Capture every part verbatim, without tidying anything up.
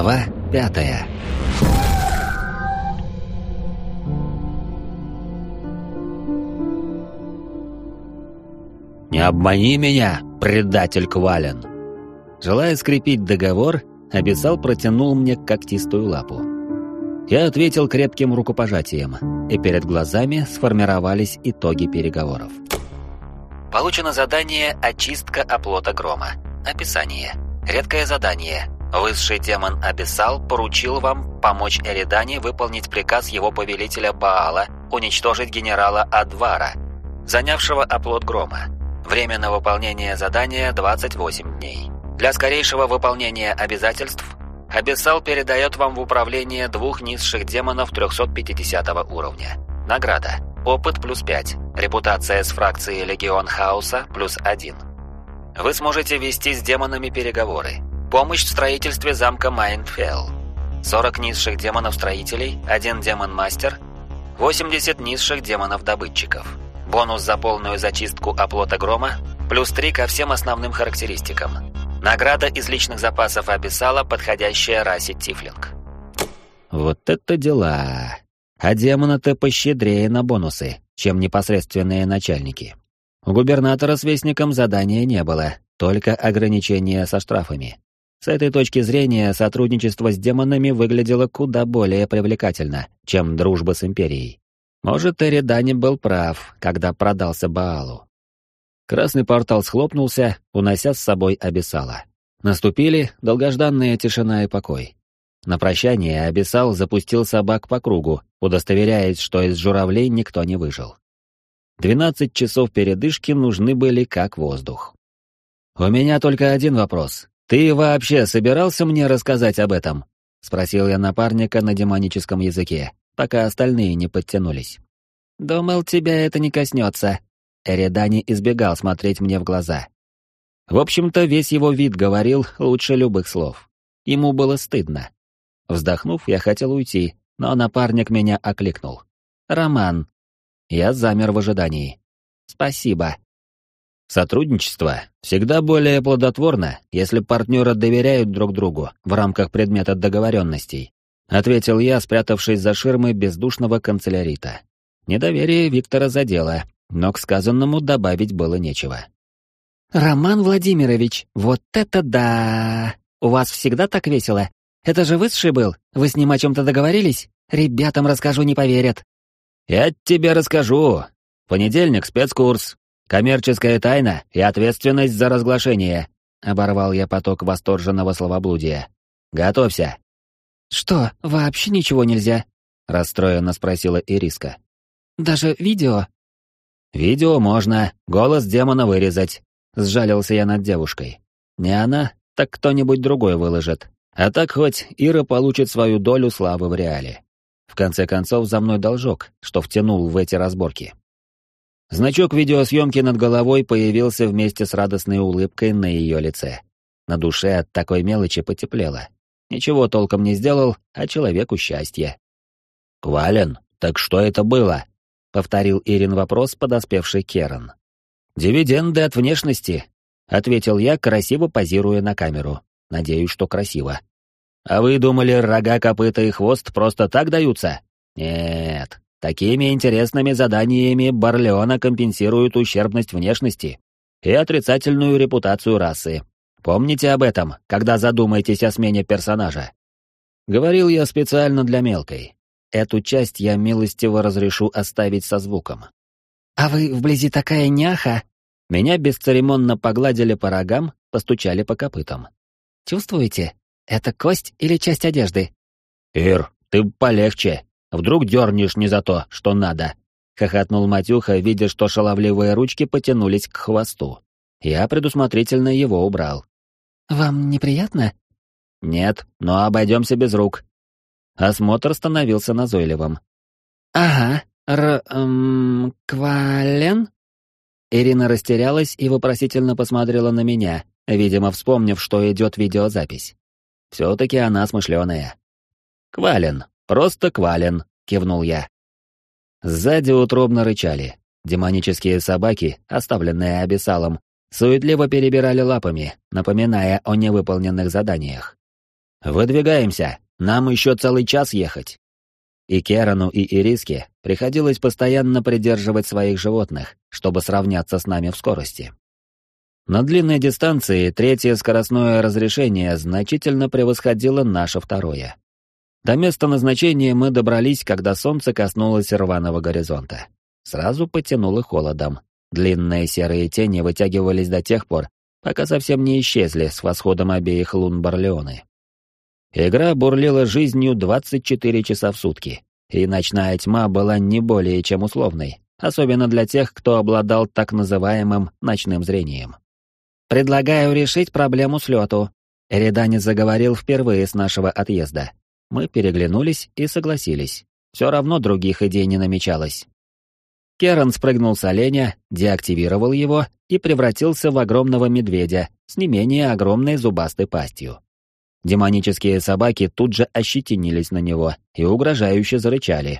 Глава пятая. «Не обмани меня, предатель Квален!» Желая скрепить договор, Абиссал протянул мне когтистую лапу. Я ответил крепким рукопожатием, и перед глазами сформировались итоги переговоров. Получено задание «Очистка оплота грома». Описание. Редкое задание. Высший демон Абиссал поручил вам помочь Эридане выполнить приказ его повелителя Баала уничтожить генерала Адвара, занявшего оплот грома. Время на выполнение задания двадцать восемь дней. Для скорейшего выполнения обязательств Абиссал передает вам в управление двух низших демонов трехсот пятидесятого уровня. Награда. Опыт плюс пять. Репутация с фракцией Легион Хаоса плюс один. Вы сможете вести с демонами переговоры. Помощь в строительстве замка Майндфелл. сорок низших демонов-строителей, один демон-мастер, восемьдесят низших демонов-добытчиков. Бонус за полную зачистку оплота грома, плюс три ко всем основным характеристикам. Награда из личных запасов Абиссала, подходящая расе Тифлинг. Вот это дела! А демоны-то пощедрее на бонусы, чем непосредственные начальники. У губернатора с вестником задания не было, только ограничения со штрафами. С этой точки зрения сотрудничество с демонами выглядело куда более привлекательно, чем дружба с Империей. Может, Эридане был прав, когда продался Баалу. Красный портал схлопнулся, унося с собой Абиссала. Наступили долгожданная тишина и покой. На прощание Абиссал запустил собак по кругу, удостоверяясь, что из журавлей никто не выжил. Двенадцать часов передышки нужны были как воздух. «У меня только один вопрос. Ты вообще собирался мне рассказать об этом?» — спросил я напарника на демоническом языке, пока остальные не подтянулись. «Думал, тебя это не коснется». Эридане избегал смотреть мне в глаза. В общем-то, весь его вид говорил лучше любых слов. Ему было стыдно. Вздохнув, я хотел уйти, но напарник меня окликнул. «Роман». Я замер в ожидании. «Спасибо». Сотрудничество всегда более плодотворно, если партнеры доверяют друг другу в рамках предмета договоренностей, ответил я, спрятавшись за ширмой бездушного канцелярита. Недоверие Виктора задело, но к сказанному добавить было нечего. «Роман Владимирович, вот это да! У вас всегда так весело? Это же высший был? Вы с ним о чем-то договорились? Ребятам расскажу, не поверят». «Я тебе расскажу. Понедельник спецкурс. Коммерческая тайна и ответственность за разглашение», — оборвал я поток восторженного словоблудия. «Готовься». «Что, вообще ничего нельзя?» — расстроенно спросила Ириска. «Даже видео?» «Видео можно, голос демона вырезать», — сжалился я над девушкой. «Не она, так кто-нибудь другой выложит. А так хоть Ира получит свою долю славы в реале. В конце концов, за мной должок, что втянул в эти разборки». Значок видеосъемки над головой появился вместе с радостной улыбкой на ее лице. На душе от такой мелочи потеплело. Ничего толком не сделал, а человеку счастье. «Квален, так что это было?» — повторил Ирин вопрос, подоспевший Керан. «Дивиденды от внешности», — ответил я, красиво позируя на камеру. Надеюсь, что красиво. «А вы думали, рога, копыта и хвост просто так даются? Нет. Такими интересными заданиями Барлеона компенсирует ущербность внешности и отрицательную репутацию расы. Помните об этом, когда задумаетесь о смене персонажа». Говорил я специально для мелкой. Эту часть я милостиво разрешу оставить со звуком. «А вы вблизи такая няха?» Меня бесцеремонно погладили по рогам, постучали по копытам. «Чувствуете? Это кость или часть одежды?» «Ир, ты полегче. Вдруг дернешь не за то, что надо», — хохотнул Матюха, видя, что шаловливые ручки потянулись к хвосту. Я предусмотрительно его убрал. «Вам неприятно?» «Нет, но обойдемся без рук». Осмотр становился назойливым. «Ага, р... Эм, Квален?» Ирина растерялась и вопросительно посмотрела на меня, видимо, вспомнив, что идет видеозапись. Все-таки она смышленая. «Квален. Просто Квален», — кивнул я. Сзади утробно рычали. Демонические собаки, оставленные Абиссалом, суетливо перебирали лапами, напоминая о невыполненных заданиях. «Выдвигаемся, нам еще целый час ехать». И Керану, и Ириске приходилось постоянно придерживать своих животных, чтобы сравняться с нами в скорости. На длинной дистанции третье скоростное разрешение значительно превосходило наше второе. До места назначения мы добрались, когда солнце коснулось рваного горизонта. Сразу потянуло холодом. Длинные серые тени вытягивались до тех пор, пока совсем не исчезли с восходом обеих лун Барлеоны. Игра бурлила жизнью двадцать четыре часа в сутки, и ночная тьма была не более чем условной, особенно для тех, кто обладал так называемым ночным зрением. «Предлагаю решить проблему с лету», — Эридани заговорил впервые с нашего отъезда. Мы переглянулись и согласились. Все равно других идей не намечалось. Керан спрыгнул с оленя, деактивировал его и превратился в огромного медведя с не менее огромной зубастой пастью. Демонические собаки тут же ощетинились на него и угрожающе зарычали.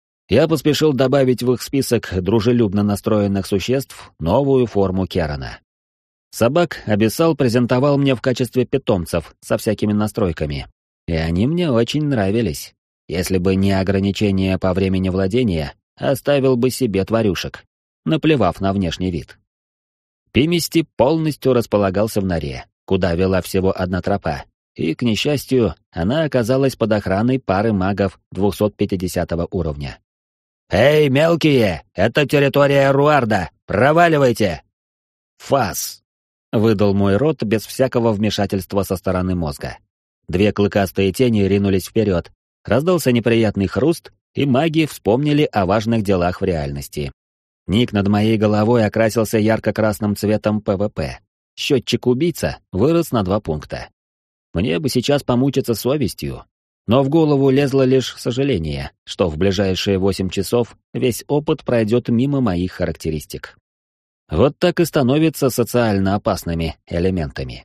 Я поспешил добавить в их список дружелюбно настроенных существ новую форму Керана. Собак Абиссал презентовал мне в качестве питомцев со всякими настройками, и они мне очень нравились. Если бы не ограничение по времени владения, оставил бы себе тварюшек, наплевав на внешний вид. Пимести полностью располагался в норе, куда вела всего одна тропа, и, к несчастью, она оказалась под охраной пары магов двухсот пятидесятого уровня. «Эй, мелкие, это территория Руарда, проваливайте!» «Фас!» — выдал мой рот без всякого вмешательства со стороны мозга. Две клыкастые тени ринулись вперед, раздался неприятный хруст, и маги вспомнили о важных делах в реальности. Ник над моей головой окрасился ярко-красным цветом ПВП. Счетчик убийца вырос на два пункта. Мне бы сейчас помучиться совестью, но в голову лезло лишь сожаление, что в ближайшие восемь часов весь опыт пройдет мимо моих характеристик. Вот так и становятся социально опасными элементами.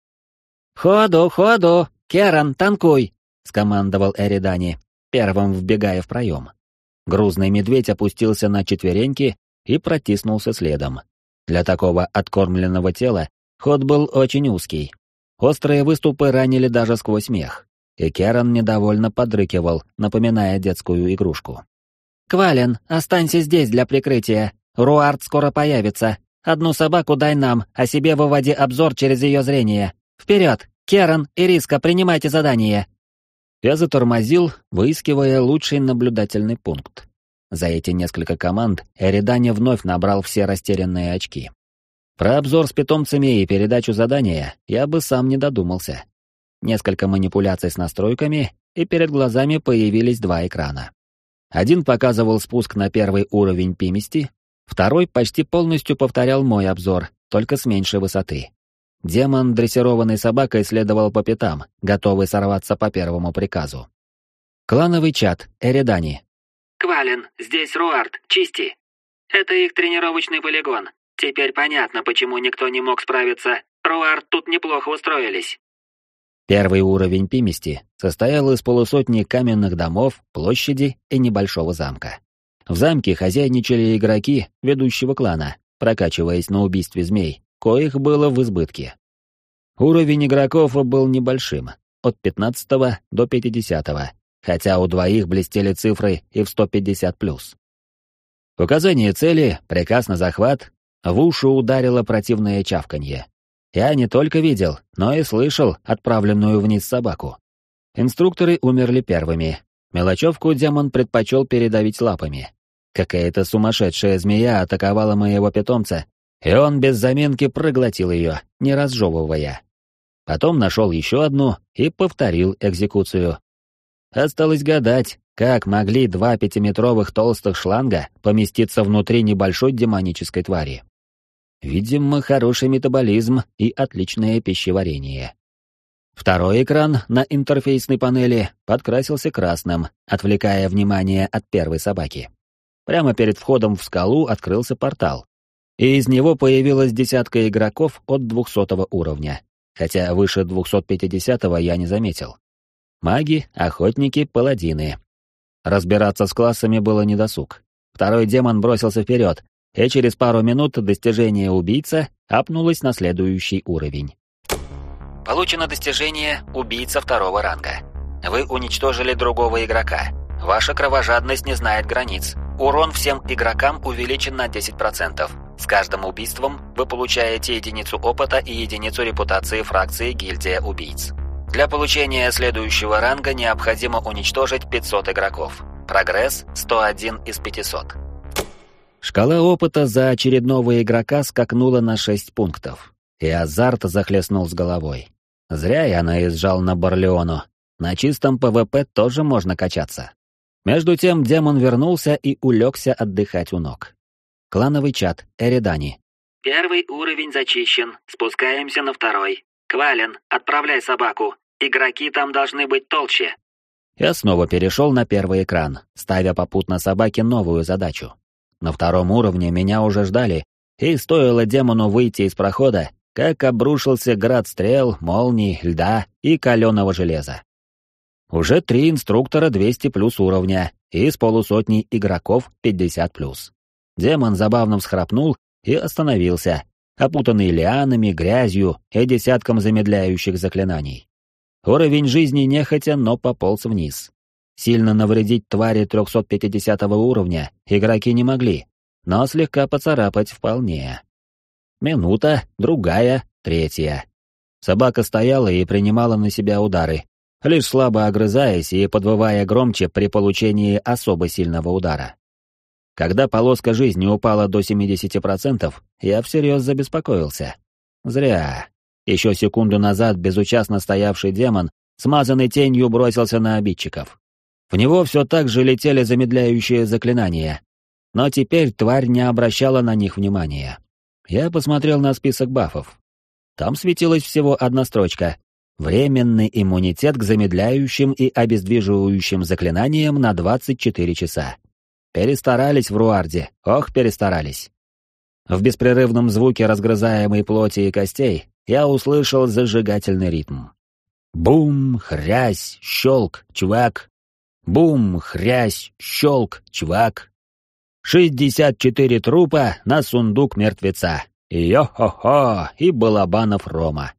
«Ходу, ходу! Керан, танкуй!» — скомандовал Эридани, первым вбегая в проем. Грузный медведь опустился на четвереньки и протиснулся следом. Для такого откормленного тела ход был очень узкий. Острые выступы ранили даже сквозь мех, и Керан недовольно подрыкивал, напоминая детскую игрушку. «Квален, останься здесь для прикрытия. Руард скоро появится. Одну собаку дай нам, а себе выводи обзор через ее зрение. Вперед! Керан, Ириска, принимайте задание!» Я затормозил, выискивая лучший наблюдательный пункт. За эти несколько команд Эридани вновь набрал все растерянные очки. Про обзор с питомцами и передачу задания я бы сам не додумался. Несколько манипуляций с настройками, и перед глазами появились два экрана. Один показывал спуск на первый уровень Пимести, второй почти полностью повторял мой обзор, только с меньшей высоты. Демон, дрессированный собакой, следовал по пятам, готовый сорваться по первому приказу. Клановый чат, Эридани. «Квален, здесь Руард, чисти. Это их тренировочный полигон. Теперь понятно, почему никто не мог справиться. Руард тут неплохо устроились». Первый уровень Пимести состоял из полусотни каменных домов, площади и небольшого замка. В замке хозяйничали игроки ведущего клана, прокачиваясь на убийстве змей, коих было в избытке. Уровень игроков был небольшим, от пятнадцатого до пятидесятого, хотя у двоих блестели цифры и в сто пятьдесят плюс. Указание цели, приказ на захват, в уши ударило противное чавканье. Я не только видел, но и слышал отправленную вниз собаку. Инструкторы умерли первыми. Мелочевку демон предпочел передавить лапами. Какая-то сумасшедшая змея атаковала моего питомца, и он без заминки проглотил ее, не разжевывая. Потом нашел еще одну и повторил экзекуцию. Осталось гадать, как могли два пятиметровых толстых шланга поместиться внутри небольшой демонической твари. Видимо, хороший метаболизм и отличное пищеварение. Второй экран на интерфейсной панели подкрасился красным, отвлекая внимание от первой собаки. Прямо перед входом в скалу открылся портал, и из него появилась десятка игроков от двухсотого уровня, хотя выше двухсот пятидесятого я не заметил. Маги, охотники, паладины. Разбираться с классами было недосуг. Второй демон бросился вперед, и через пару минут достижение убийца апнулось на следующий уровень. Получено достижение «Убийца второго ранга». Вы уничтожили другого игрока. Ваша кровожадность не знает границ. Урон всем игрокам увеличен на десять процентов. С каждым убийством вы получаете единицу опыта и единицу репутации фракции «Гильдия убийц». Для получения следующего ранга необходимо уничтожить пятьсот игроков. Прогресс сто один из пятисот. Шкала опыта за очередного игрока скакнула на шесть пунктов. И азарт захлестнул с головой. Зря я наезжал на Барлеону. На чистом ПВП тоже можно качаться. Между тем демон вернулся и улегся отдыхать у ног. Клановый чат Эридани. Первый уровень зачищен. Спускаемся на второй. Квален, отправляй собаку. Игроки там должны быть толще. Я снова перешел на первый экран, ставя попутно собаке новую задачу. На втором уровне меня уже ждали, и стоило демону выйти из прохода, как обрушился град стрел, молний, льда и каленого железа. Уже три инструктора двести плюс уровня, и с полусотней игроков пятьдесят плюс. Демон забавно всхрапнул и остановился, опутанный лианами, грязью и десятком замедляющих заклинаний. Уровень жизни нехотя, но пополз вниз. Сильно навредить твари трехсот пятидесятого уровня игроки не могли, но слегка поцарапать вполне. Минута, другая, третья. Собака стояла и принимала на себя удары, лишь слабо огрызаясь и подвывая громче при получении особо сильного удара. Когда полоска жизни упала до семидесяти процентов, я всерьез забеспокоился. Зря. Еще секунду назад безучастно стоявший демон, смазанный тенью, бросился на обидчиков. В него все так же летели замедляющие заклинания. Но теперь тварь не обращала на них внимания. Я посмотрел на список бафов. Там светилась всего одна строчка. Временный иммунитет к замедляющим и обездвиживающим заклинаниям на двадцать четыре часа. Перестарались в Руарде, ох, перестарались. В беспрерывном звуке разгрызаемой плоти и костей я услышал зажигательный ритм. Бум, хрясь, щелк, чувак. Бум, хрясь, щелк, чувак. шестьдесят четыре трупа на сундук мертвеца. Йо-хо-хо, и балабанов Рома.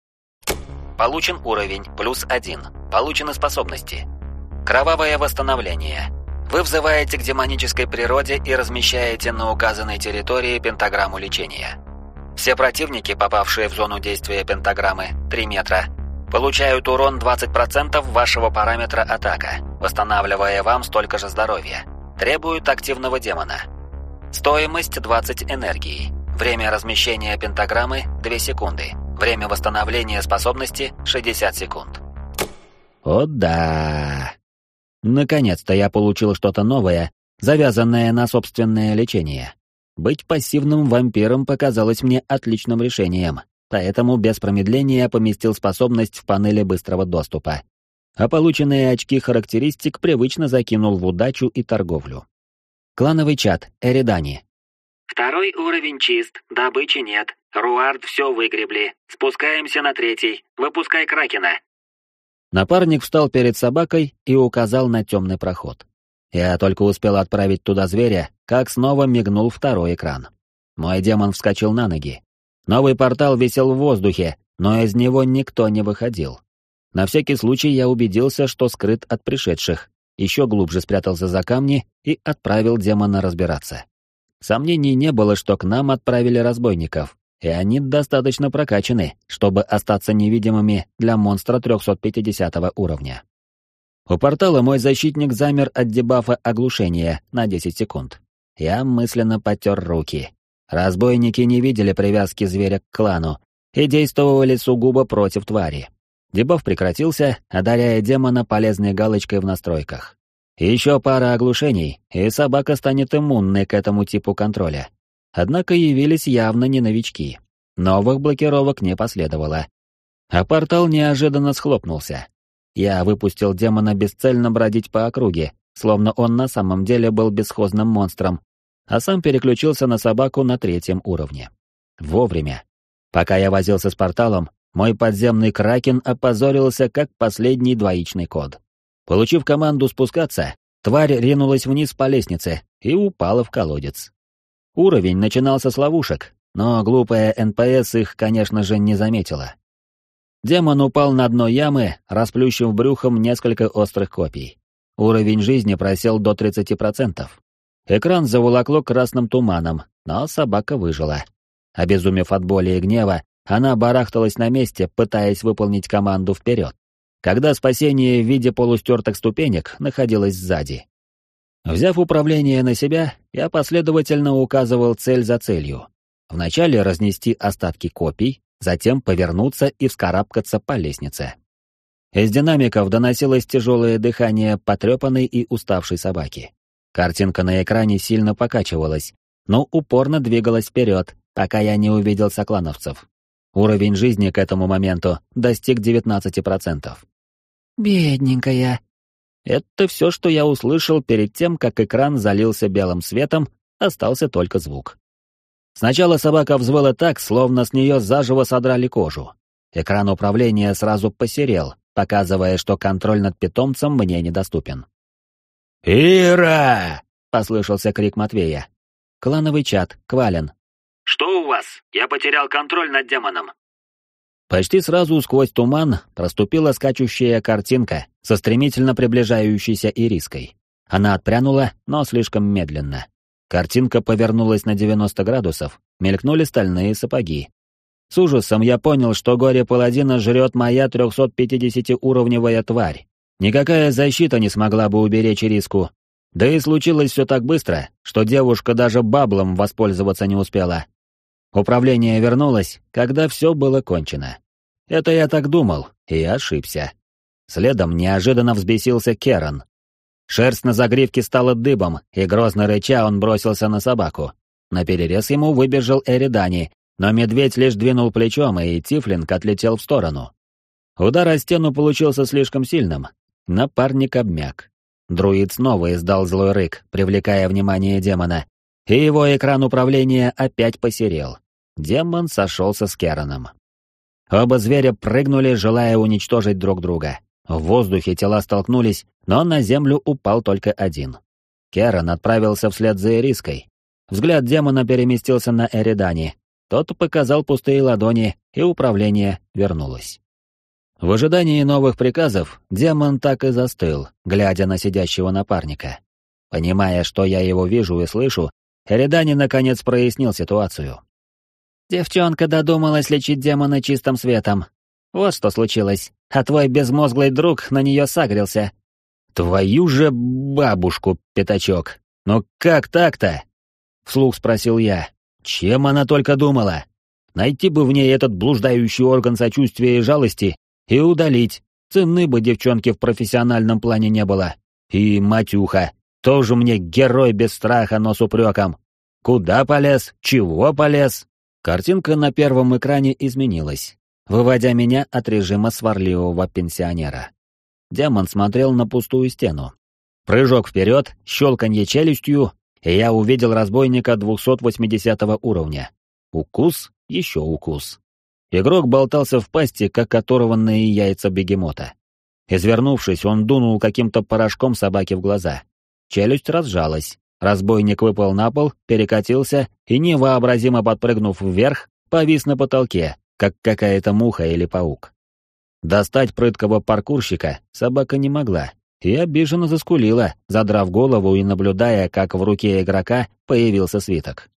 Получен уровень, плюс один. Получены способности. Кровавое восстановление. Вы взываете к демонической природе и размещаете на указанной территории пентаграмму лечения. Все противники, попавшие в зону действия пентаграммы, три метра, получают урон двадцать процентов вашего параметра атака, восстанавливая вам столько же здоровья. Требуют активного демона. Стоимость двадцать энергии. Время размещения пентаграммы две секунды. Время восстановления способности шестьдесят секунд. О да! Наконец-то я получил что-то новое, завязанное на собственное лечение. Быть пассивным вампиром показалось мне отличным решением, поэтому без промедления поместил способность в панели быстрого доступа. А полученные очки характеристик привычно закинул в удачу и торговлю. Клановый чат Эридани. Второй уровень чист, добычи нет. Руард все выгребли. Спускаемся на третий. Выпускай Кракена. Напарник встал перед собакой и указал на темный проход. Я только успел отправить туда зверя, как снова мигнул второй экран. Мой демон вскочил на ноги. Новый портал висел в воздухе, но из него никто не выходил. На всякий случай я убедился, что скрыт от пришедших, еще глубже спрятался за камни и отправил демона разбираться. Сомнений не было, что к нам отправили разбойников, и они достаточно прокачаны, чтобы остаться невидимыми для монстра трехсот пятидесятого уровня. У портала мой защитник замер от дебафа оглушения на десять секунд. Я мысленно потер руки. Разбойники не видели привязки зверя к клану и действовали сугубо против твари. Дебаф прекратился, одаряя демона полезной галочкой в настройках. Еще пара оглушений, и собака станет иммунной к этому типу контроля. Однако явились явно не новички. Новых блокировок не последовало. А портал неожиданно схлопнулся. Я выпустил демона бесцельно бродить по округе, словно он на самом деле был бесхозным монстром, а сам переключился на собаку на третьем уровне. Вовремя. Пока я возился с порталом, мой подземный кракен опозорился как последний двоичный код. Получив команду спускаться, тварь ринулась вниз по лестнице и упала в колодец. Уровень начинался с ловушек, но глупая эн пэ эс их, конечно же, не заметила. Демон упал на дно ямы, расплющив брюхом несколько острых копий. Уровень жизни просел до тридцати процентов. Экран заволокло красным туманом, но собака выжила. Обезумев от боли и гнева, она барахталась на месте, пытаясь выполнить команду вперед, когда спасение в виде полустертых ступенек находилось сзади. Взяв управление на себя, я последовательно указывал цель за целью. Вначале разнести остатки копий, затем повернуться и вскарабкаться по лестнице. Из динамиков доносилось тяжелое дыхание потрепанной и уставшей собаки. Картинка на экране сильно покачивалась, но упорно двигалась вперед, пока я не увидел соклановцев. Уровень жизни к этому моменту достиг девятнадцати процентов. «Бедненькая». Это все, что я услышал перед тем, как экран залился белым светом, остался только звук. Сначала собака взвыла так, словно с нее заживо содрали кожу. Экран управления сразу посерел, показывая, что контроль над питомцем мне недоступен. «Ира!» — послышался крик Матвея. Клановый чат, Квален. «Что у вас? Я потерял контроль над демоном». Почти сразу сквозь туман проступила скачущая картинка со стремительно приближающейся Ириской. Она отпрянула, но слишком медленно. Картинка повернулась на девяносто градусов, мелькнули стальные сапоги. С ужасом я понял, что горе-паладина жрет моя трехсотпятидесятиуровневая тварь. Никакая защита не смогла бы уберечь Ириску. Да и случилось все так быстро, что девушка даже баблом воспользоваться не успела. Управление вернулось, когда все было кончено. Это я так думал, и ошибся. Следом неожиданно взбесился Керан. Шерсть на загривке стала дыбом, и грозно рыча он бросился на собаку. Наперерез ему выбежал Эридани, но медведь лишь двинул плечом, и Тифлинг отлетел в сторону. Удар о стену получился слишком сильным. Напарник обмяк. Друид снова издал злой рык, привлекая внимание демона, и его экран управления опять посерел. Демон сошелся с Кераном. Оба зверя прыгнули, желая уничтожить друг друга. В воздухе тела столкнулись, но на землю упал только один. Керан отправился вслед за Ириской. Взгляд демона переместился на Эридани. Тот показал пустые ладони, и управление вернулось. В ожидании новых приказов демон так и застыл, глядя на сидящего напарника. Понимая, что я его вижу и слышу, Эридани наконец прояснил ситуацию. «Девчонка додумалась лечить демона чистым светом. Вот что случилось, а твой безмозглый друг на нее сагрился». «Твою же бабушку, пятачок! Ну как так-то?» — вслух спросил я. «Чем она только думала? Найти бы в ней этот блуждающий орган сочувствия и жалости и удалить. Цены бы девчонке в профессиональном плане не было. И Матюха, тоже мне герой без страха, но с упреком. Куда полез? Чего полез?» Картинка на первом экране изменилась, выводя меня от режима сварливого пенсионера. Демон смотрел на пустую стену. Прыжок вперед, щелканье челюстью, и я увидел разбойника двухсот восьмидесятого уровня. Укус, еще укус. Игрок болтался в пасти, как оторванные яйца бегемота. Извернувшись, он дунул каким-то порошком собаке в глаза. Челюсть разжалась. Разбойник выпал на пол, перекатился и, невообразимо подпрыгнув вверх, повис на потолке, как какая-то муха или паук. Достать прыткого паркурщика собака не могла, и обиженно заскулила, задрав голову и наблюдая, как в руке игрока появился свиток.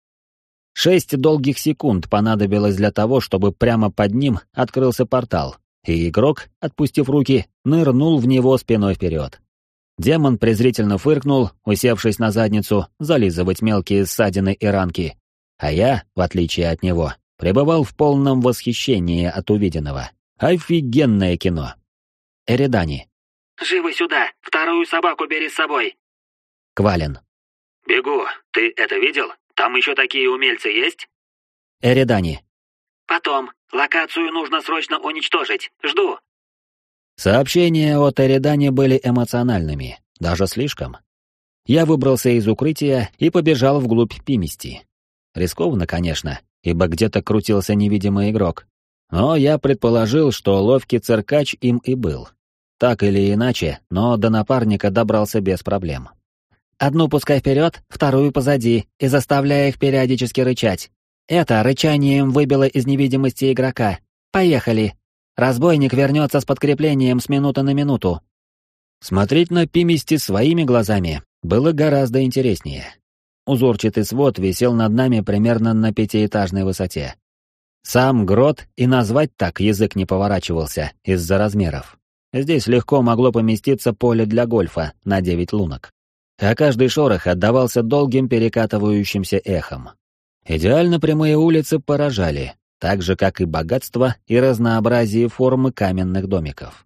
Шесть долгих секунд понадобилось для того, чтобы прямо под ним открылся портал, и игрок, отпустив руки, нырнул в него спиной вперед. Демон презрительно фыркнул, усевшись на задницу, зализывать мелкие ссадины и ранки. А я, в отличие от него, пребывал в полном восхищении от увиденного. Офигенное кино. Эридани. «Живо сюда! Вторую собаку бери с собой!» Квален. «Бегу! Ты это видел? Там еще такие умельцы есть?» Эридани. «Потом. Локацию нужно срочно уничтожить. Жду!» Сообщения от Эридани были эмоциональными, даже слишком. Я выбрался из укрытия и побежал вглубь Пимести. Рискованно, конечно, ибо где-то крутился невидимый игрок. Но я предположил, что ловкий циркач им и был. Так или иначе, но до напарника добрался без проблем. «Одну пускай вперед, вторую позади, и заставляя их периодически рычать. Это рычанием выбило из невидимости игрока. Поехали!» Разбойник вернется с подкреплением с минуты на минуту». Смотреть на Пимести своими глазами было гораздо интереснее. Узорчатый свод висел над нами примерно на пятиэтажной высоте. Сам грот и назвать так язык не поворачивался из-за размеров. Здесь легко могло поместиться поле для гольфа на девять лунок. А каждый шорох отдавался долгим перекатывающимся эхом. Идеально прямые улицы поражали, так же, как и богатство и разнообразие формы каменных домиков.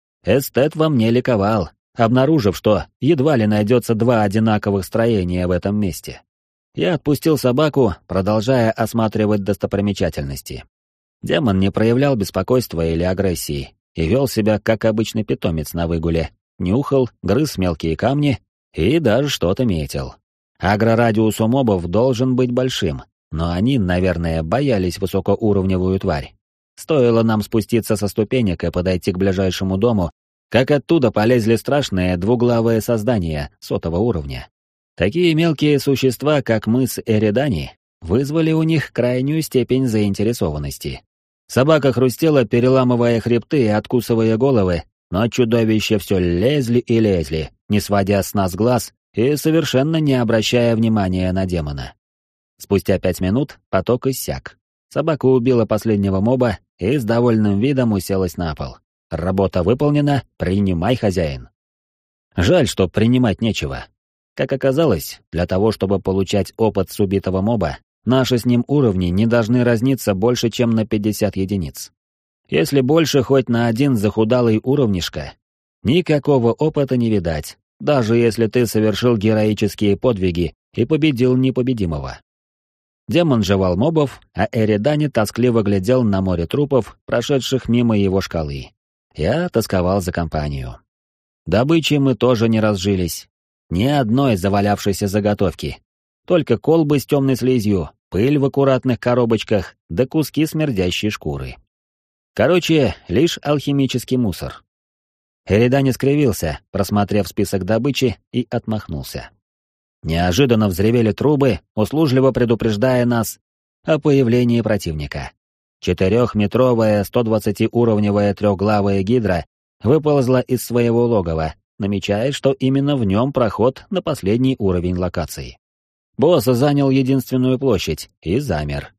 Эстет во мне ликовал, обнаружив, что едва ли найдется два одинаковых строения в этом месте. Я отпустил собаку, продолжая осматривать достопримечательности. Демон не проявлял беспокойства или агрессии и вел себя как обычный питомец на выгуле, нюхал, грыз мелкие камни и даже что-то метил. Агрорадиус у мобов должен быть большим, но они, наверное, боялись высокоуровневую тварь. Стоило нам спуститься со ступенек и подойти к ближайшему дому, как оттуда полезли страшные двуглавые создания сотого уровня. Такие мелкие существа, как мы с Эридани, вызвали у них крайнюю степень заинтересованности. Собака хрустела, переламывая хребты и откусывая головы, но чудовища все лезли и лезли, не сводя с нас глаз и совершенно не обращая внимания на демона. Спустя пять минут поток иссяк. Собака убила последнего моба и с довольным видом уселась на пол. Работа выполнена, принимай, хозяин. Жаль, что принимать нечего. Как оказалось, для того, чтобы получать опыт с убитого моба, наши с ним уровни не должны разниться больше, чем на пятьдесят единиц. Если больше хоть на один захудалый уровнишко, никакого опыта не видать, даже если ты совершил героические подвиги и победил непобедимого. Демон жевал мобов, а Эридани тоскливо глядел на море трупов, прошедших мимо его шкалы. Я тосковал за компанию. Добычей мы тоже не разжились. Ни одной завалявшейся заготовки. Только колбы с темной слизью, пыль в аккуратных коробочках, да куски смердящей шкуры. Короче, лишь алхимический мусор. Эридани скривился, просмотрев список добычи, и отмахнулся. Неожиданно взревели трубы, услужливо предупреждая нас о появлении противника. Четырехметровая, сто двадцатиуровневая трехглавая гидра выползла из своего логова, намечая, что именно в нем проход на последний уровень локации. Босс занял единственную площадь и замер.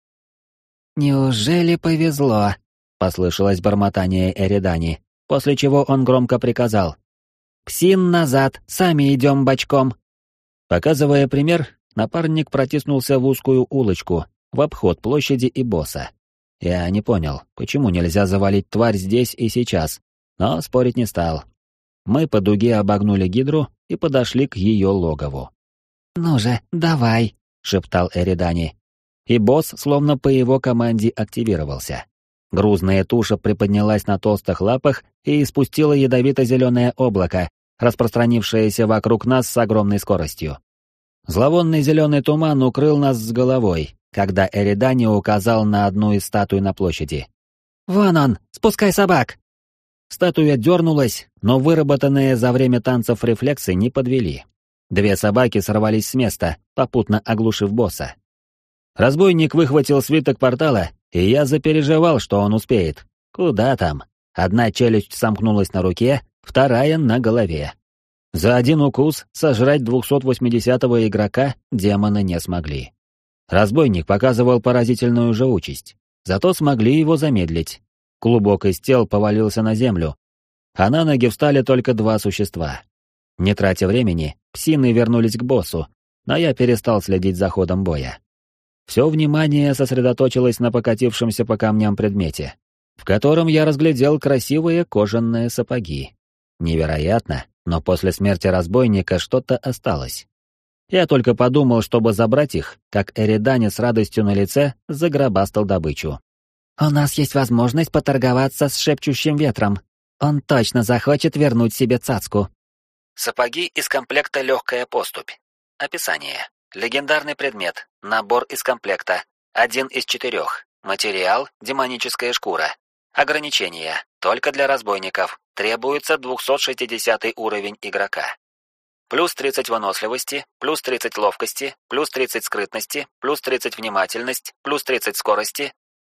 «Неужели повезло?» — послышалось бормотание Эридани, после чего он громко приказал. «Псин назад, сами идем бочком». Показывая пример, напарник протиснулся в узкую улочку, в обход площади и босса. Я не понял, почему нельзя завалить тварь здесь и сейчас, но спорить не стал. Мы по дуге обогнули гидру и подошли к ее логову. «Ну же, давай», — шептал Эридани. И босс словно по его команде активировался. Грузная туша приподнялась на толстых лапах и испустила ядовито-зеленое облако, распространившееся вокруг нас с огромной скоростью. Зловонный зеленый туман укрыл нас с головой, когда Эридани указал на одну из статуй на площади. «Вон он, спускай собак!» Статуя дернулась, но выработанные за время танцев рефлексы не подвели. Две собаки сорвались с места, попутно оглушив босса. Разбойник выхватил свиток портала, и я запереживал, что он успеет. Куда там? Одна челюсть сомкнулась на руке, вторая на голове. За один укус сожрать двухсот восьмидесятого игрока демоны не смогли. Разбойник показывал поразительную же участь, зато смогли его замедлить. Клубок из тел повалился на землю, а на ноги встали только два существа. Не тратя времени, псины вернулись к боссу, но я перестал следить за ходом боя. Все внимание сосредоточилось на покатившемся по камням предмете, в котором я разглядел красивые кожаные сапоги. Невероятно, но после смерти разбойника что-то осталось. Я только подумал, чтобы забрать их, как Эридани с радостью на лице загробастал добычу. «У нас есть возможность поторговаться с шепчущим ветром. Он точно захочет вернуть себе цацку». Сапоги из комплекта «Легкая поступь». Описание. Легендарный предмет. Набор из комплекта. Один из четырех. Материал – демоническая шкура. Ограничения. Только для разбойников. Требуется двухсот шестидесятый уровень игрока. Плюс тридцать выносливости, плюс тридцать ловкости, плюс тридцать скрытности, плюс тридцать внимательность, плюс тридцать скорости,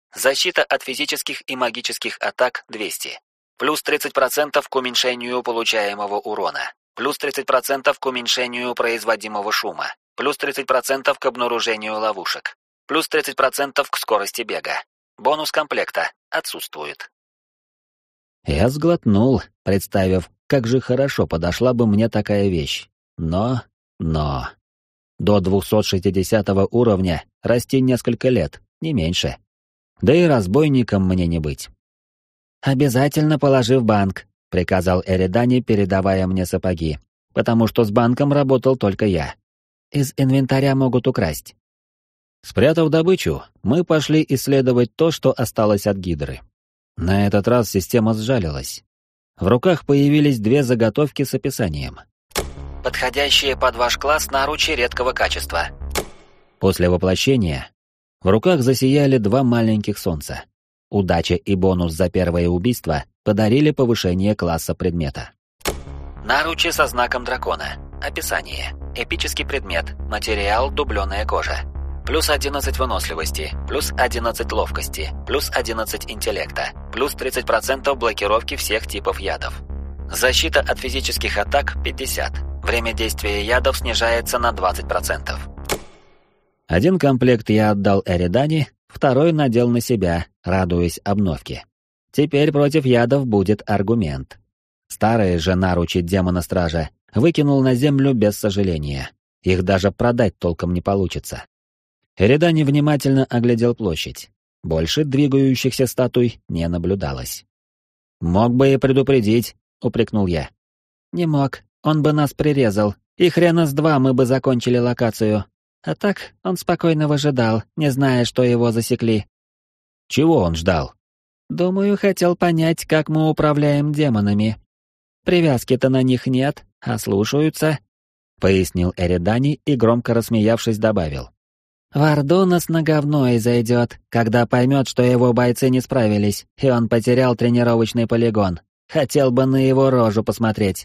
Защита от физических и магических атак двести. Плюс тридцать процентов к уменьшению получаемого урона. Плюс тридцать процентов к уменьшению производимого шума. Плюс тридцать процентов к обнаружению ловушек. Плюс тридцать процентов к скорости бега. Бонус комплекта отсутствует. Я сглотнул, представив, как же хорошо подошла бы мне такая вещь. Но, но... До двухсот шестидесятого уровня расти несколько лет, не меньше. Да и разбойником мне не быть. «Обязательно положи в банк», — приказал Эридани, передавая мне сапоги, потому что с банком работал только я. «Из инвентаря могут украсть». Спрятав добычу, мы пошли исследовать то, что осталось от гидры. На этот раз система сжалилась. В руках появились две заготовки с описанием. «Подходящие под ваш класс наручи редкого качества». После воплощения в руках засияли два маленьких солнца. Удача и бонус за первое убийство подарили повышение класса предмета. Наручи со знаком дракона. Описание. Эпический предмет. Материал дубленая кожа. Плюс одиннадцать выносливости, плюс одиннадцать ловкости, плюс одиннадцать интеллекта, плюс тридцать процентов блокировки всех типов ядов. Защита от физических атак пятьдесят. Время действия ядов снижается на двадцать процентов. Один комплект я отдал Эридани, второй надел на себя, радуясь обновке. Теперь против ядов будет аргумент. Старые же наручи демона-стража выкинул на землю без сожаления. Их даже продать толком не получится. Эридани внимательно оглядел площадь. Больше двигающихся статуй не наблюдалось. «Мог бы и предупредить», — упрекнул я. «Не мог, он бы нас прирезал, и хрена с два мы бы закончили локацию. А так он спокойно выжидал, не зная, что его засекли». «Чего он ждал?» «Думаю, хотел понять, как мы управляем демонами. Привязки-то на них нет, а слушаются», — пояснил Эридани и, громко рассмеявшись, добавил. «В Орду нас на говно и зайдет, когда поймет, что его бойцы не справились, и он потерял тренировочный полигон. Хотел бы на его рожу посмотреть».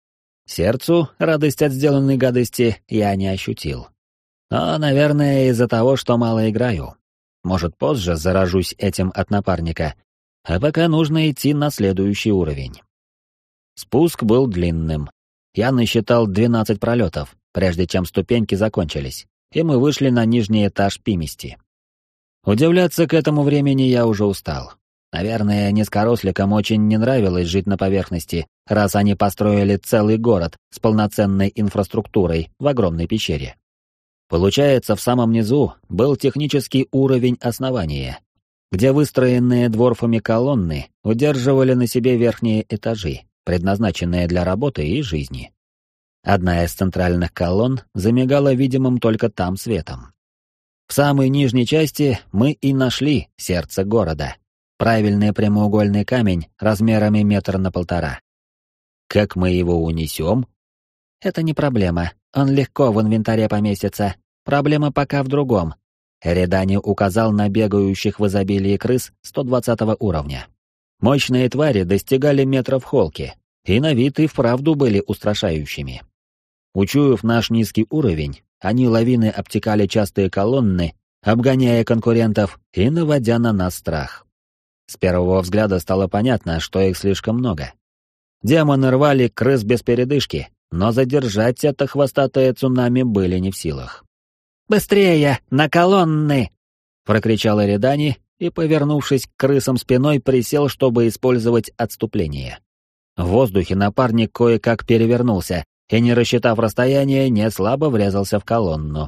Сердцу радость от сделанной гадости я не ощутил. Но, наверное, из-за того, что мало играю. Может, позже заражусь этим от напарника, а пока нужно идти на следующий уровень. Спуск был длинным. Я насчитал двенадцать пролетов, прежде чем ступеньки закончились, и мы вышли на нижний этаж Пимести. Удивляться к этому времени я уже устал. Наверное, низкоросликам очень не нравилось жить на поверхности, раз они построили целый город с полноценной инфраструктурой в огромной пещере. Получается, в самом низу был технический уровень основания, где выстроенные дворфами колонны удерживали на себе верхние этажи, предназначенные для работы и жизни. Одна из центральных колонн замигала видимым только там светом. В самой нижней части мы и нашли сердце города. Правильный прямоугольный камень размерами метр на полтора. Как мы его унесем? Это не проблема, он легко в инвентаре поместится. Проблема пока в другом. Эридани указал на бегающих в изобилии крыс сто двадцатого уровня. Мощные твари достигали метра в холке, и на вид и вправду были устрашающими. Учуяв наш низкий уровень, они лавины обтекали частые колонны, обгоняя конкурентов и наводя на нас страх. С первого взгляда стало понятно, что их слишком много. Демоны рвали крыс без передышки, но задержать это хвостатое цунами были не в силах. «Быстрее, на колонны!» — прокричал Эридани и, повернувшись к крысам спиной, присел, чтобы использовать отступление. В воздухе напарник кое-как перевернулся и, не рассчитав расстояние, неслабо врезался в колонну.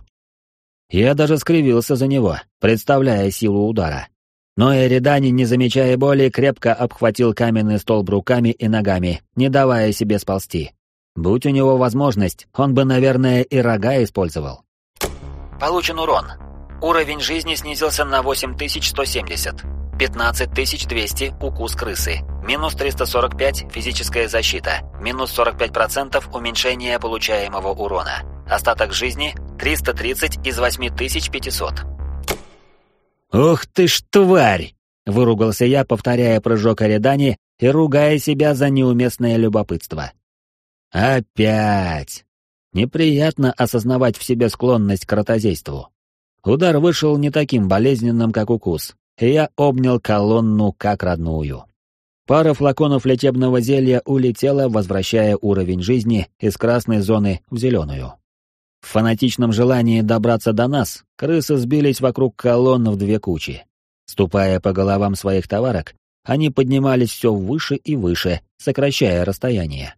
Я даже скривился за него, представляя силу удара. Но Эридани, не замечая боли, крепко обхватил каменный столб руками и ногами, не давая себе сползти. Будь у него возможность, он бы, наверное, и рога использовал. Получен урон. Уровень жизни снизился на восемь тысяч сто семьдесят. пятнадцать тысяч двести укус крысы. Минус триста сорок пять физическая защита. Минус сорок пять процентов уменьшения получаемого урона. Остаток жизни триста тридцать из восемь тысяч пятисот. «Ух ты ж тварь!» — выругался я, повторяя прыжок Эридани и ругая себя за неуместное любопытство. «Опять!» Неприятно осознавать в себе склонность к ротозейству. Удар вышел не таким болезненным, как укус, и я обнял колонну как родную. Пара флаконов лечебного зелья улетела, возвращая уровень жизни из красной зоны в зеленую. В фанатичном желании добраться до нас, крысы сбились вокруг колонн в две кучи. Ступая по головам своих товарок, они поднимались все выше и выше, сокращая расстояние.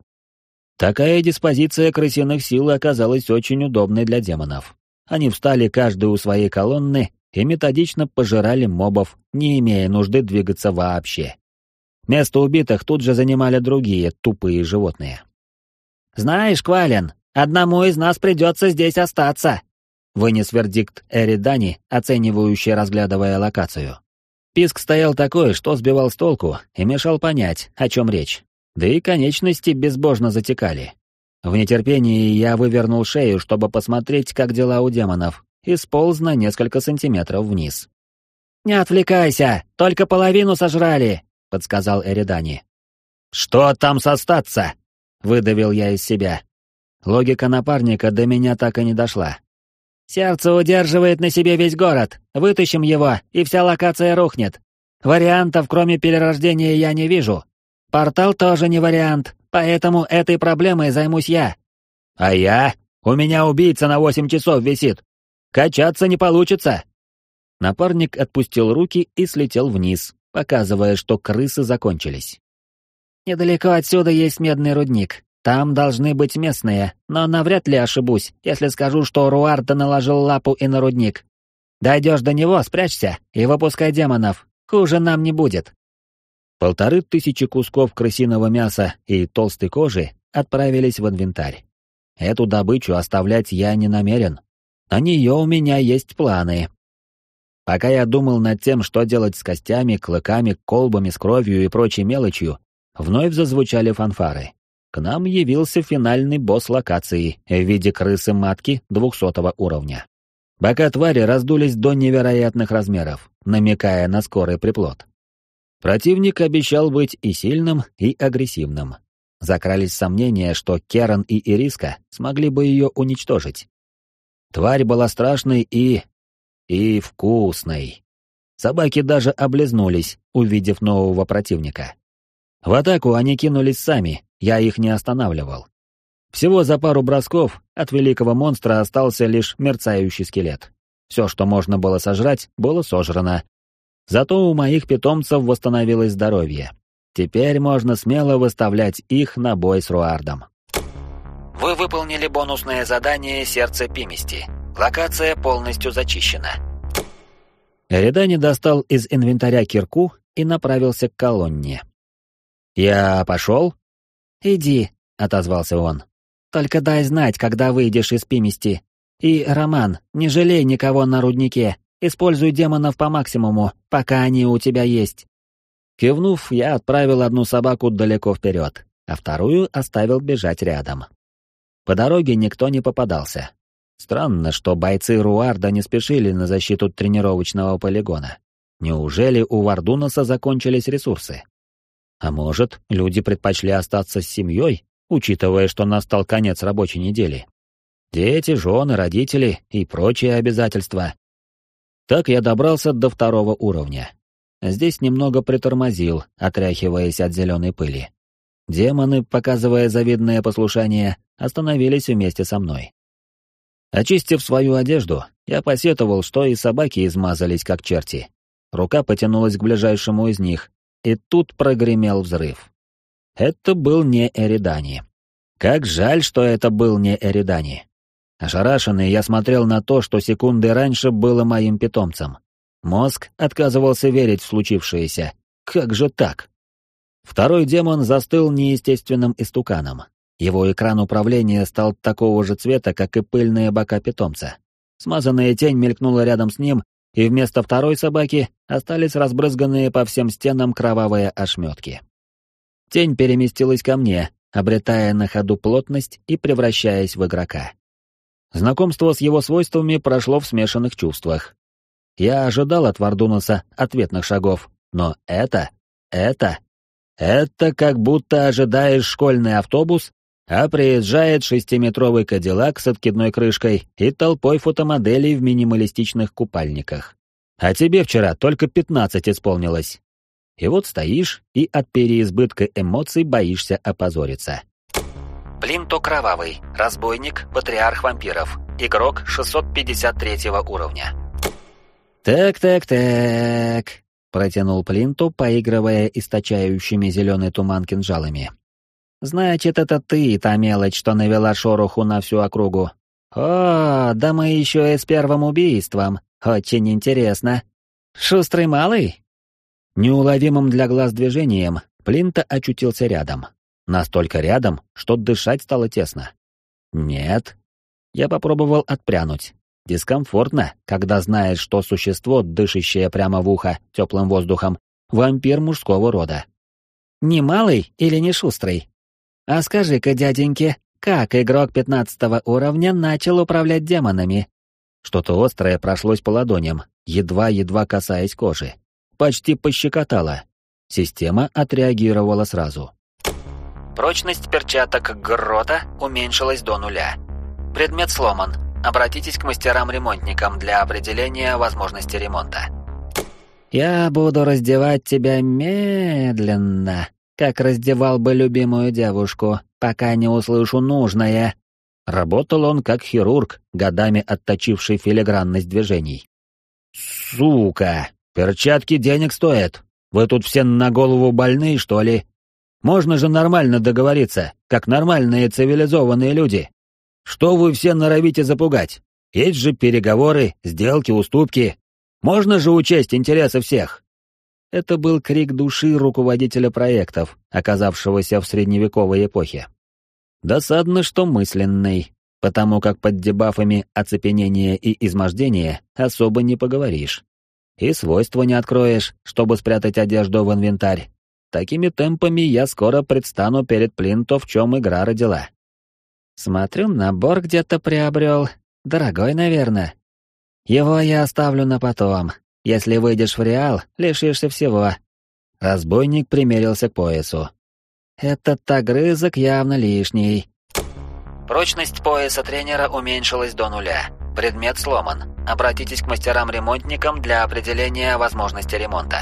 Такая диспозиция крысиных сил оказалась очень удобной для демонов. Они встали каждый у своей колонны и методично пожирали мобов, не имея нужды двигаться вообще. Место убитых тут же занимали другие тупые животные. «Знаешь, Квален, одному из нас придется здесь остаться», — вынес вердикт Эридани, оценивающий, разглядывая локацию. Писк стоял такой, что сбивал с толку и мешал понять, о чем речь. Да и конечности безбожно затекали. В нетерпении я вывернул шею, чтобы посмотреть, как дела у демонов, и сполз на несколько сантиметров вниз. «Не отвлекайся, только половину сожрали», — подсказал Эридани. «Что там со статца?» — выдавил я из себя. Логика напарника до меня так и не дошла. «Сердце удерживает на себе весь город. Вытащим его, и вся локация рухнет. Вариантов, кроме перерождения, я не вижу. Портал тоже не вариант, поэтому этой проблемой займусь я». «А я? У меня убийца на восемь часов висит. Качаться не получится». Напарник отпустил руки и слетел вниз, показывая, что крысы закончились. «Недалеко отсюда есть медный рудник. Там должны быть местные, но навряд ли ошибусь, если скажу, что Руарда наложил лапу и на рудник. Дойдешь до него, спрячься и выпускай демонов. Хуже нам не будет». Полторы тысячи кусков крысиного мяса и толстой кожи отправились в инвентарь. Эту добычу оставлять я не намерен. На нее у меня есть планы. Пока я думал над тем, что делать с костями, клыками, колбами, с кровью и прочей мелочью, вновь зазвучали фанфары. К нам явился финальный босс локации в виде крысы-матки двухсотого уровня. Бока твари раздулись до невероятных размеров, намекая на скорый приплод. Противник обещал быть и сильным, и агрессивным. Закрались сомнения, что Керан и Ириска смогли бы ее уничтожить. Тварь была страшной и... и вкусной. Собаки даже облизнулись, увидев нового противника. В атаку они кинулись сами, я их не останавливал. Всего за пару бросков от великого монстра остался лишь мерцающий скелет. Все, что можно было сожрать, было сожрано. Зато у моих питомцев восстановилось здоровье. Теперь можно смело выставлять их на бой с Руардом. Вы выполнили бонусное задание «Сердце Пимести». Локация полностью зачищена. Эридани достал из инвентаря кирку и направился к колонне. «Я пошел?» «Иди», — отозвался он. «Только дай знать, когда выйдешь из Пимести. И, Роман, не жалей никого на руднике. Используй демонов по максимуму, пока они у тебя есть». Кивнув, я отправил одну собаку далеко вперед, а вторую оставил бежать рядом. По дороге никто не попадался. Странно, что бойцы Руарда не спешили на защиту тренировочного полигона. Неужели у Вардунаса закончились ресурсы? А может, люди предпочли остаться с семьей, учитывая, что настал конец рабочей недели? Дети, жены, родители и прочие обязательства. Так я добрался до второго уровня. Здесь немного притормозил, отряхиваясь от зеленой пыли. Демоны, показывая завидное послушание, остановились вместе со мной. Очистив свою одежду, я посетовал, что и собаки измазались как черти. Рука потянулась к ближайшему из них, и тут прогремел взрыв. Это был не Эридани. Как жаль, что это был не Эридани. Ошарашенный, я смотрел на то, что секунды раньше было моим питомцем. Мозг отказывался верить в случившееся. Как же так? Второй демон застыл неестественным истуканом. Его экран управления стал такого же цвета, как и пыльные бока питомца. Смазанная тень мелькнула рядом с ним, и вместо второй собаки остались разбрызганные по всем стенам кровавые ошметки. Тень переместилась ко мне, обретая на ходу плотность и превращаясь в игрока. Знакомство с его свойствами прошло в смешанных чувствах. Я ожидал от Вардунаса ответных шагов, но это, это, это как будто ожидаешь школьный автобус, а приезжает шестиметровый кадиллак с откидной крышкой и толпой фотомоделей в минималистичных купальниках. А тебе вчера только пятнадцать исполнилось. И вот стоишь и от переизбытка эмоций боишься опозориться. Плинто Кровавый, разбойник, патриарх вампиров, игрок шестьсот пятьдесят третьего уровня. «Так-так-так», — протянул Плинто, поигрывая источающими зеленый туман кинжалами. «Значит, это ты, та мелочь, что навела шороху на всю округу. О, да мы еще и с первым убийством. Очень интересно. Шустрый малый?» Неуловимым для глаз движением Плинто очутился рядом. Настолько рядом, что дышать стало тесно. «Нет». Я попробовал отпрянуть. Дискомфортно, когда знаешь, что существо, дышащее прямо в ухо теплым воздухом, вампир мужского рода. Не малый или не шустрый? А скажи-ка, дяденьке, как игрок пятнадцатого уровня начал управлять демонами? Что-то острое прошлось по ладоням, едва-едва касаясь кожи. Почти пощекотало. Система отреагировала сразу. Прочность перчаток Грота уменьшилась до нуля. Предмет сломан. Обратитесь к мастерам-ремонтникам для определения возможности ремонта. «Я буду раздевать тебя медленно, как раздевал бы любимую девушку, пока не услышу нужное». Работал он как хирург, годами отточивший филигранность движений. «Сука! Перчатки денег стоят. Вы тут все на голову больные, что ли? Можно же нормально договориться, как нормальные цивилизованные люди. Что вы все норовите запугать? Есть же переговоры, сделки, уступки. Можно же учесть интересы всех». Это был крик души руководителя проектов, оказавшегося в средневековой эпохе. Досадно, что мысленный, потому как под дебафами оцепенения и измождения особо не поговоришь. И свойства не откроешь, чтобы спрятать одежду в инвентарь. Такими темпами я скоро предстану перед Плинто, в чем игра родила. Смотрю, набор где-то приобрел. Дорогой, наверное. Его я оставлю на потом. Если выйдешь в Реал, лишишься всего. Разбойник примерился к поясу. Этот огрызок явно лишний. Прочность пояса тренера уменьшилась до нуля. Предмет сломан. Обратитесь к мастерам-ремонтникам для определения возможности ремонта.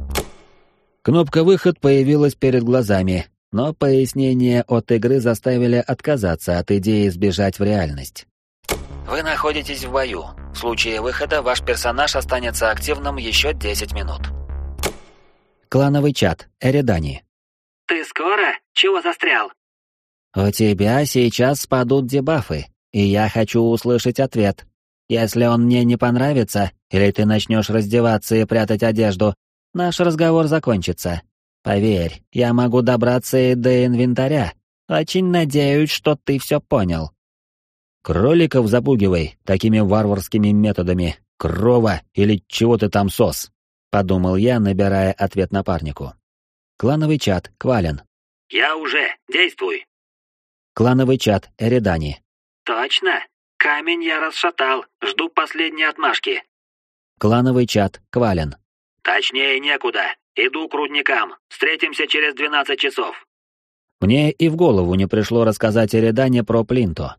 Кнопка «Выход» появилась перед глазами, но пояснения от игры заставили отказаться от идеи сбежать в реальность. Вы находитесь в бою. В случае выхода ваш персонаж останется активным еще десять минут. Клановый чат. Эридани. Ты скоро? Чего застрял? У тебя сейчас спадут дебафы, и я хочу услышать ответ. Если он мне не понравится, или ты начнешь раздеваться и прятать одежду, наш разговор закончится. Поверь, я могу добраться и до инвентаря. Очень надеюсь, что ты все понял. Кроликов запугивай такими варварскими методами. Крова или чего ты там сос, подумал я, набирая ответ напарнику. Клановый чат. Квален. Я уже. Действуй. Клановый чат. Эридани. Точно. Камень я расшатал. Жду последней отмашки. Клановый чат. Квален. Точнее некуда. Иду к рудникам. Встретимся через двенадцать часов. Мне и в голову не пришло рассказать Эридане про Плинто.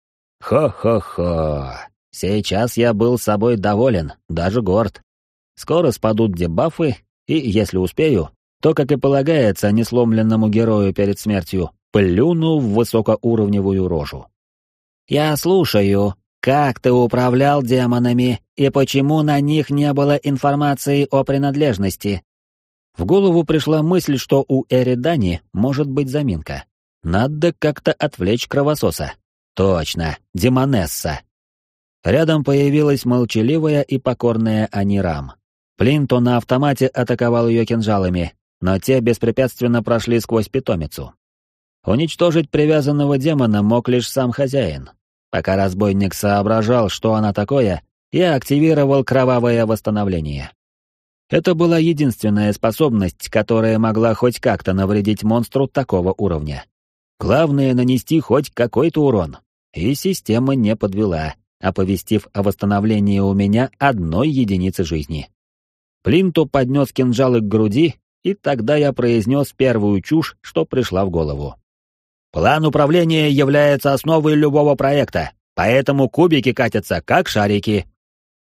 Хо-хо-хо. Сейчас я был собой доволен, даже горд. Скоро спадут дебафы, и, если успею, то, как и полагается несломленному герою перед смертью, плюну в высокоуровневую рожу. «Я слушаю. Как ты управлял демонами, и почему на них не было информации о принадлежности?» В голову пришла мысль, что у Эридани может быть заминка. Надо как-то отвлечь кровососа. Точно, демонесса. Рядом появилась молчаливая и покорная Анирам. Плинто на автомате атаковал ее кинжалами, но те беспрепятственно прошли сквозь питомицу. Уничтожить привязанного демона мог лишь сам хозяин. Пока разбойник соображал, что она такое, я активировал кровавое восстановление. Это была единственная способность, которая могла хоть как-то навредить монстру такого уровня. Главное — нанести хоть какой-то урон. И система не подвела, оповестив о восстановлении у меня одной единицы жизни. Плинто поднес кинжалы к груди, и тогда я произнес первую чушь, что пришла в голову. План управления является основой любого проекта, поэтому кубики катятся как шарики.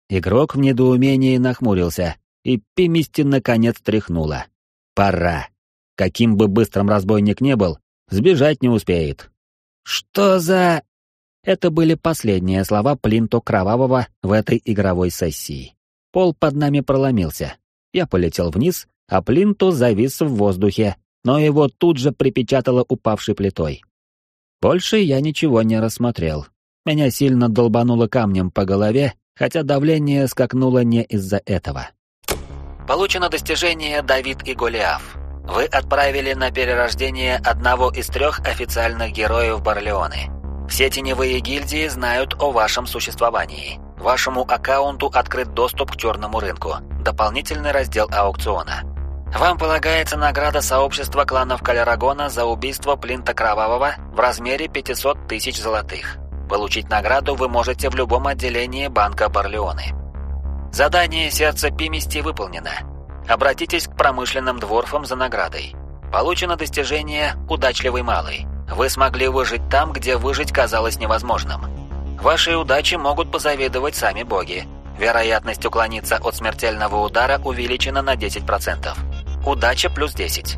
Игрок в недоумении нахмурился, и Пимисти наконец тряхнула. Пора. Каким бы быстрым разбойник не был, сбежать не успеет. «Что за...» Это были последние слова Плинто Кровавого в этой игровой сессии. Пол под нами проломился. Я полетел вниз, а Плинто завис в воздухе, но его тут же припечатало упавшей плитой. Больше я ничего не рассмотрел. Меня сильно долбануло камнем по голове, хотя давление скакнуло не из-за этого. Получено достижение «Давид и Голиаф». Вы отправили на перерождение одного из трех официальных героев Барлеоны. Все теневые гильдии знают о вашем существовании. Вашему аккаунту открыт доступ к черному рынку. Дополнительный раздел аукциона. Вам полагается награда сообщества кланов Калерагона за убийство Плинта Кровавого в размере пятьсот тысяч золотых. Получить награду вы можете в любом отделении банка Барлеоны. Задание «Сердце Пимисти» выполнено. Обратитесь к промышленным дворфам за наградой. Получено достижение «Удачливый малый». Вы смогли выжить там, где выжить казалось невозможным. Вашей удаче могут позавидовать сами боги. Вероятность уклониться от смертельного удара увеличена на десять процентов. Удача плюс десять.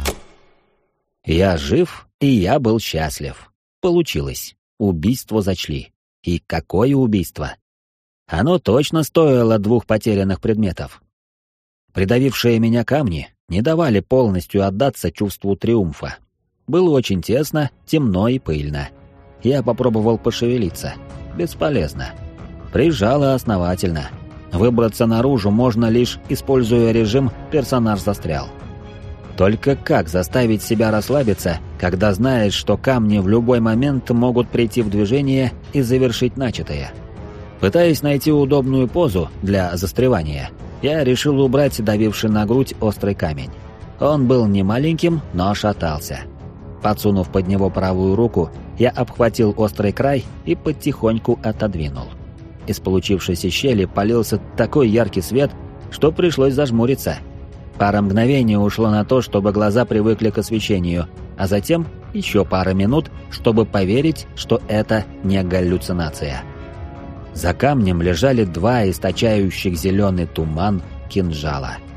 Я жив, и я был счастлив. Получилось. Убийство зачли. И какое убийство? Оно точно стоило двух потерянных предметов. Придавившие меня камни не давали полностью отдаться чувству триумфа. Было очень тесно, темно и пыльно. Я попробовал пошевелиться. Бесполезно. Прижало основательно. Выбраться наружу можно лишь, используя режим «Персонаж застрял». Только как заставить себя расслабиться, когда знаешь, что камни в любой момент могут прийти в движение и завершить начатое? Пытаясь найти удобную позу для застревания, я решил убрать давивший на грудь острый камень. Он был не маленьким, но шатался. Подсунув под него правую руку, я обхватил острый край и потихоньку отодвинул. Из получившейся щели полился такой яркий свет, что пришлось зажмуриться. Пара мгновений ушло на то, чтобы глаза привыкли к освещению, а затем еще пара минут, чтобы поверить, что это не галлюцинация. За камнем лежали два источающих зеленый туман кинжала.